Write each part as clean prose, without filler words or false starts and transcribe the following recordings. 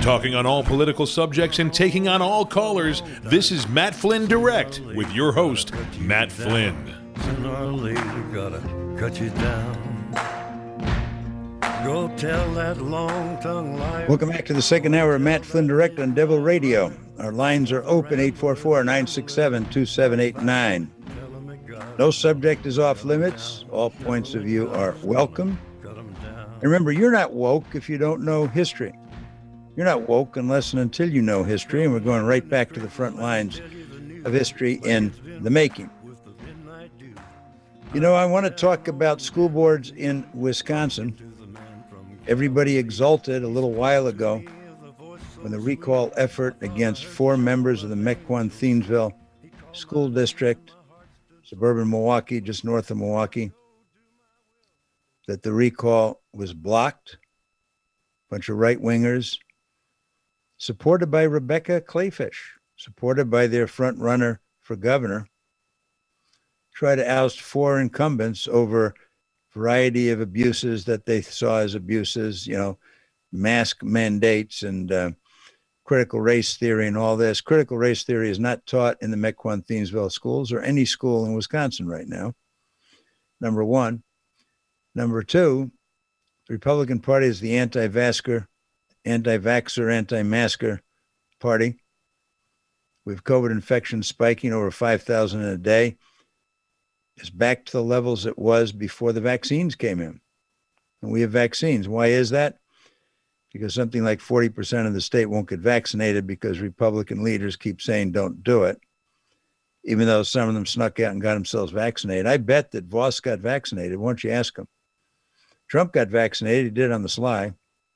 Talking on all political subjects and taking on all callers, this is Matt Flynn Direct with your host, Matt Flynn. Sooner or later, gotta cut you down. Go tell that long-tongued liar. Welcome back to the second hour of Matt Flynn Direct on Devil Radio. Our lines are open, 844-967-2789. No subject is off limits. All points of view are welcome. And remember, you're not woke if you don't know history. You're not woke unless and until you know history, and we're going right back to the front lines of history in the making. You know, I want to talk about school boards in Wisconsin. Everybody exulted a little while ago when the recall effort against 4 members of the Mequon-Thiensville School District, suburban Milwaukee, just north of Milwaukee, that the recall was blocked. A bunch of right-wingers, supported by Rebecca Kleefisch, supported by their front runner for governor, try to oust 4 incumbents over a variety of abuses that they saw as abuses, you know, mask mandates and critical race theory and all this. Critical race theory is not taught in the Mequon-Thiensville schools or any school in Wisconsin right now, number one. Number two, the Republican Party is the anti-vaxxer, anti-masker party. With COVID infections spiking over 5,000 in a day. It's back to the levels it was before the vaccines came in. And we have vaccines. Why is that? Because something like 40% of the state won't get vaccinated because Republican leaders keep saying don't do it, even though some of them snuck out and got themselves vaccinated. I bet that Voss got vaccinated. Why don't you ask him? Trump got vaccinated. He did it on the sly.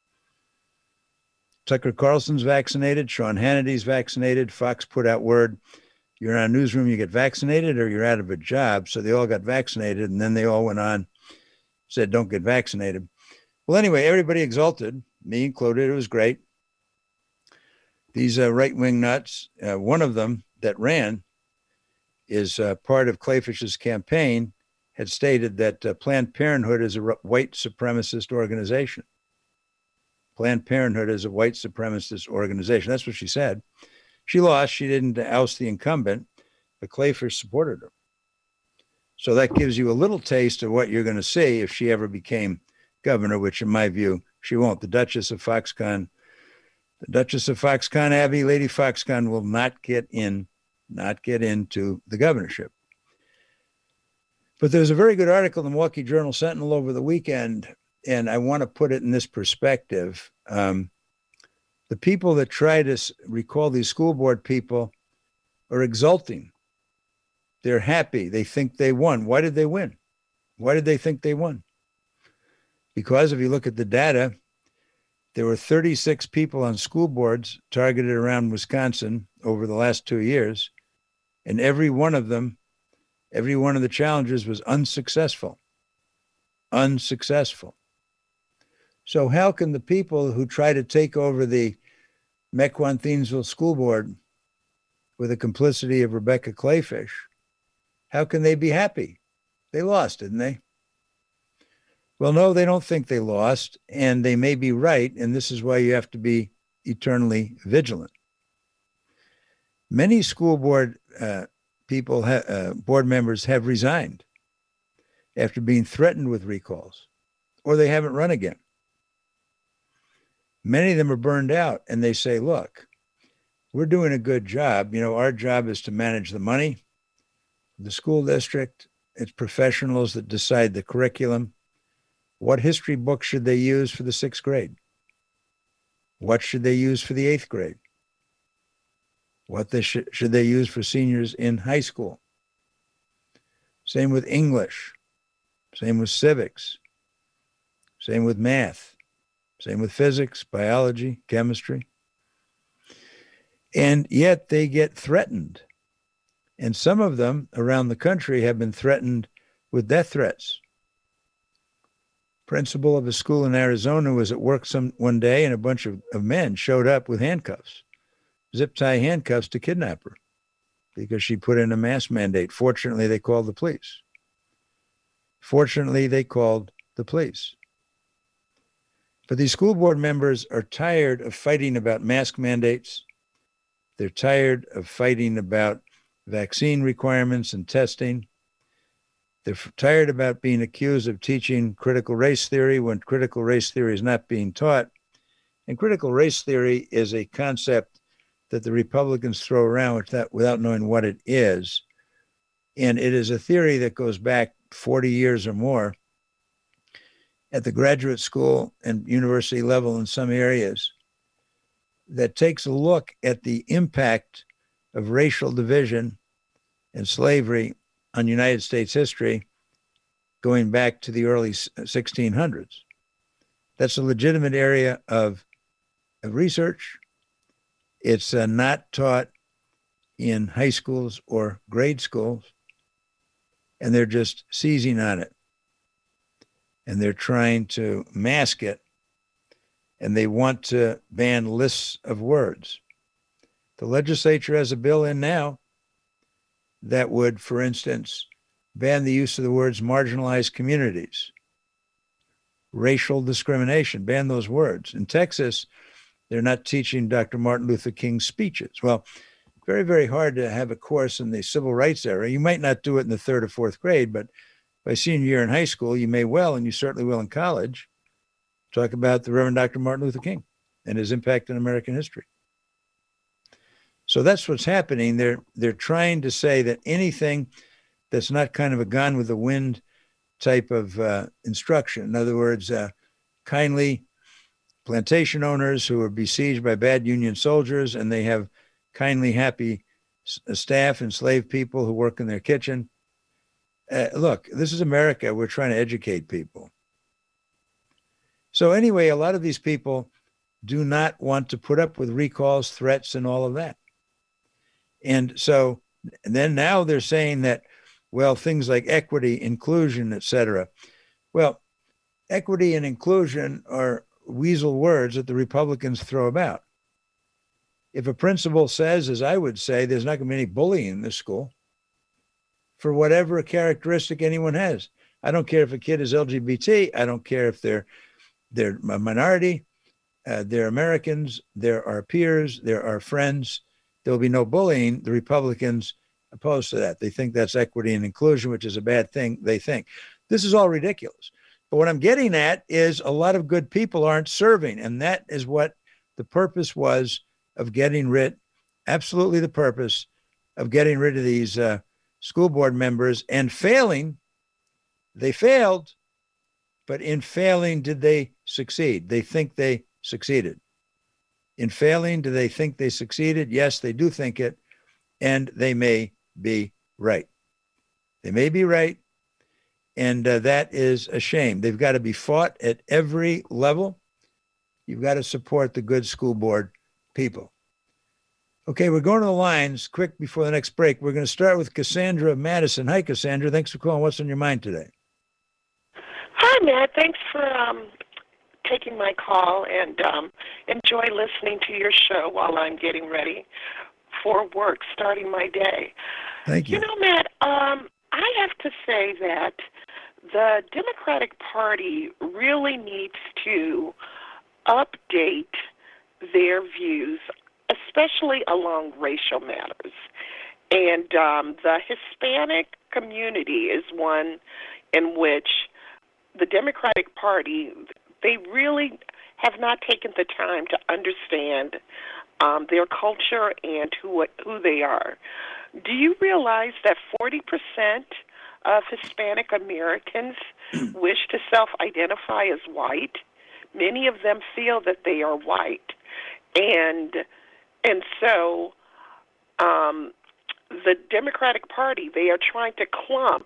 Tucker Carlson's vaccinated. Sean Hannity's vaccinated. Fox put out word, you're in a newsroom, you get vaccinated or you're out of a job. So they all got vaccinated, and then they all went on, said, don't get vaccinated. Well, anyway, everybody exulted, me included. It was great. These right-wing nuts, one of them that ran is part of Kleefisch's campaign, had stated that Planned Parenthood is a white supremacist organization. Planned Parenthood is a white supremacist organization. That's what she said. She lost. She didn't oust the incumbent, but Kleefisch supported her. So that gives you a little taste of what you're going to see if she ever became governor, which in my view, she won't. The Duchess of Foxconn, Abby, Lady Foxconn will not get into the governorship. But there's a very good article in the Milwaukee Journal Sentinel over the weekend, and I want to put it in this perspective. The people that try to recall these school board people are exulting. They're happy. They think they won. Why did they win? Why did they think they won? Because if you look at the data, there were 36 people on school boards targeted around Wisconsin over the last 2 years, and every one of the challengers was unsuccessful. Unsuccessful. So how can the people who try to take over the Mequon-Thiensville School Board with the complicity of Rebecca Kleefisch, how can they be happy? They lost, didn't they? Well, no, they don't think they lost, and they may be right, and this is why you have to be eternally vigilant. Many school board board members have resigned after being threatened with recalls, or they haven't run again. Many of them are burned out, and they say, look, we're doing a good job. You know, our job is to manage the money, the school district. It's professionals that decide the curriculum. What history book should they use for the 6th grade? What should they use for the 8th grade? What should they use for seniors in high school? Same with English. Same with civics. Same with math. Same with physics, biology, chemistry. And yet they get threatened. And some of them around the country have been threatened with death threats. Principal of a school in Arizona was at work one day, and a bunch of men showed up with handcuffs, zip tie handcuffs to kidnap her because she put in a mask mandate. Fortunately, they called the police. But these school board members are tired of fighting about mask mandates. They're tired of fighting about vaccine requirements and testing. They're tired about being accused of teaching critical race theory when critical race theory is not being taught. And critical race theory is a concept that the Republicans throw around without knowing what it is. And it is a theory that goes back 40 years or more at the graduate school and university level in some areas, that takes a look at the impact of racial division and slavery on United States history going back to the early 1600s. That's a legitimate area of research. It's not taught in high schools or grade schools, and they're just seizing on it. And they're trying to mask it, and they want to ban lists of words. The legislature has a bill in now that would, for instance, ban the use of the words marginalized communities, racial discrimination, ban those words. In Texas, they're not teaching Dr. Martin Luther King's speeches. Well, very, very hard to have a course in the civil rights era. You might not do it in the third or fourth grade, but by senior year in high school, you may well, and you certainly will in college, talk about the Reverend Dr. Martin Luther King and his impact on American history. So that's what's happening. They're trying to say that anything that's not kind of a Gone with the Wind type of instruction, in other words, kindly plantation owners who are besieged by bad Union soldiers, and they have kindly, happy staff, enslaved people who work in their kitchen. Look, this is America. We're trying to educate people. So anyway, a lot of these people do not want to put up with recalls, threats, and all of that. And so then now they're saying that, well, things like equity, inclusion, et cetera. Well, equity and inclusion are weasel words that the Republicans throw about. If a principal says, as I would say, there's not going to be any bullying in this school, for whatever characteristic anyone has. I don't care if a kid is LGBT. I don't care if they're a minority. They're Americans. They're our peers. They're our friends. There will be no bullying. The Republicans oppose to that. They think that's equity and inclusion, which is a bad thing, they think. This is all ridiculous. But what I'm getting at is a lot of good people aren't serving. And that is what the purpose was of getting rid, absolutely the purpose of getting rid of these school board members and failing. They failed, but in failing, did they succeed? They think they succeeded. In failing, do they think they succeeded? Yes, they do think it, and they may be right. They may be right, and that is a shame. They've got to be fought at every level. You've got to support the good school board people. Okay, we're going to the lines quick before the next break. We're going to start with Cassandra of Madison. Hi, Cassandra. Thanks for calling. What's on your mind today? Hi, Matt. Thanks for taking my call, and enjoy listening to your show while I'm getting ready for work, starting my day. Thank you. You know, Matt, I have to say that the Democratic Party really needs to update their views, especially along racial matters. And the Hispanic community is one in which the Democratic Party, they really have not taken the time to understand their culture and who they are. Do you realize that 40% of Hispanic Americans wish to self-identify as white? Many of them feel that they are white. And so the Democratic Party, they are trying to clump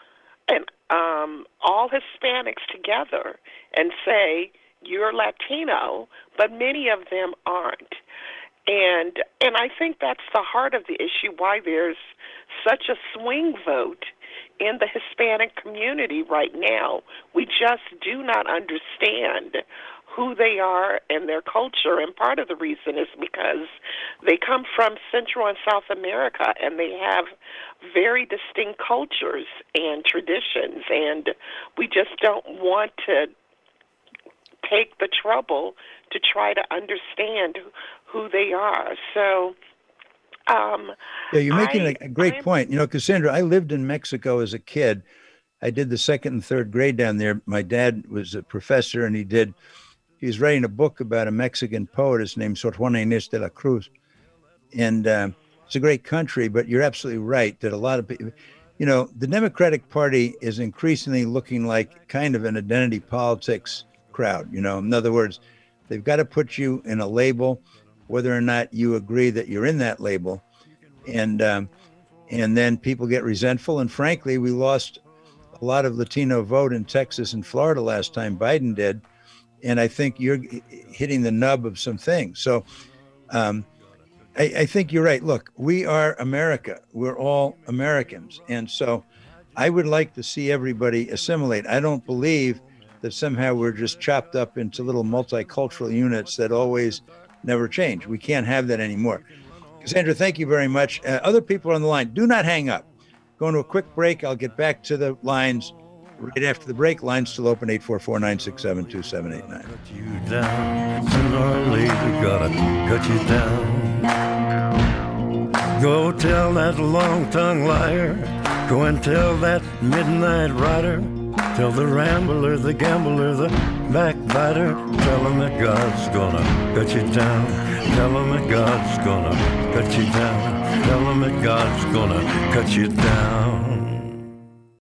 all Hispanics together and say, you're Latino, but many of them aren't. And I think that's the heart of the issue, why there's such a swing vote in the Hispanic community right now. We just do not understand who they are and their culture, and part of the reason is because they come from Central and South America, and they have very distinct cultures and traditions, and we just don't want to take the trouble to try to understand who they are. So, yeah, you're making a great point. You know, Cassandra, I lived in Mexico as a kid. I did the second and third grade down there. My dad was a professor, and he was writing a book about a Mexican poetess named Sor Juana Inés de la Cruz. And it's a great country, but you're absolutely right that a lot of people, you know, the Democratic Party is increasingly looking like kind of an identity politics crowd. You know, in other words, they've got to put you in a label, whether or not you agree that you're in that label. And then people get resentful. And frankly, we lost a lot of Latino vote in Texas and Florida last time Biden did. And I think you're hitting the nub of some things. So I think you're right. Look, we are America. We're all Americans. And so I would like to see everybody assimilate. I don't believe that somehow we're just chopped up into little multicultural units that always never change. We can't have that anymore. Cassandra, thank you very much. Other people on the line, do not hang up. Going to a quick break. I'll get back to the lines right after the break. Lines still open, 844-967-2789. Cut you down. Sooner or later, gotta cut you down. Go tell that long-tongued liar. Go and tell that midnight rider. Tell the rambler, the gambler, the backbiter. Tell him that God's gonna cut you down. Tell him that God's gonna cut you down. Tell him that God's gonna cut you down.